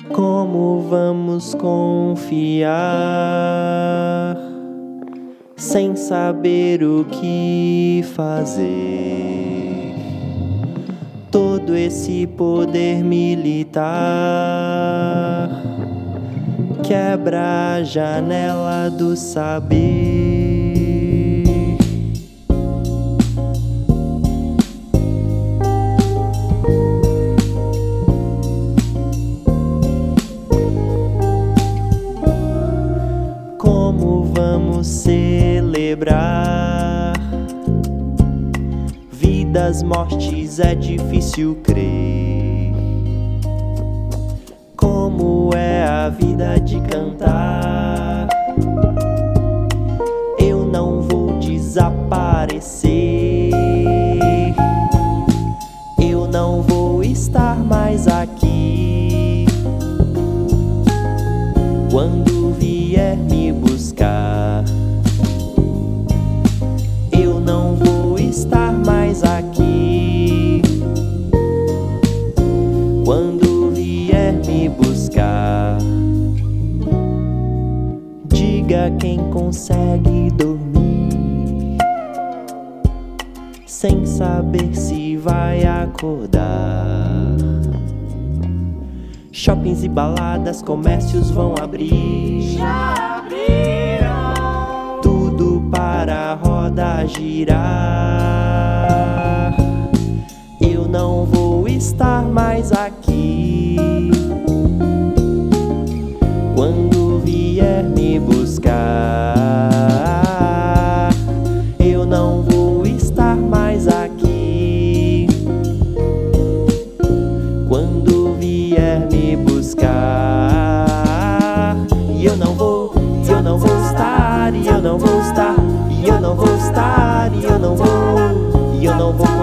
Como vamos confiar sem saber o que fazer? Todo esse poder militar quebra a janela do saber. Como vamos celebrar vidas, mortes, é difícil crer. Como é a vida de cantar? Eu não vou desaparecer. Eu não vou estar mais aqui. Quando vier me buscar, eu não vou estar mais aqui. Quando vier me buscar, diga quem consegue dormir sem saber se vai acordar. Shoppings e baladas, comércios vão abrir. Já abriram. Tudo para a roda girar. Eu não vou estar mais aqui. Quando vier me buscar, eu não vou estar mais aqui. Quando vier me buscar, e eu não vou estar, e eu não vou estar, e eu não vou estar, e eu não vou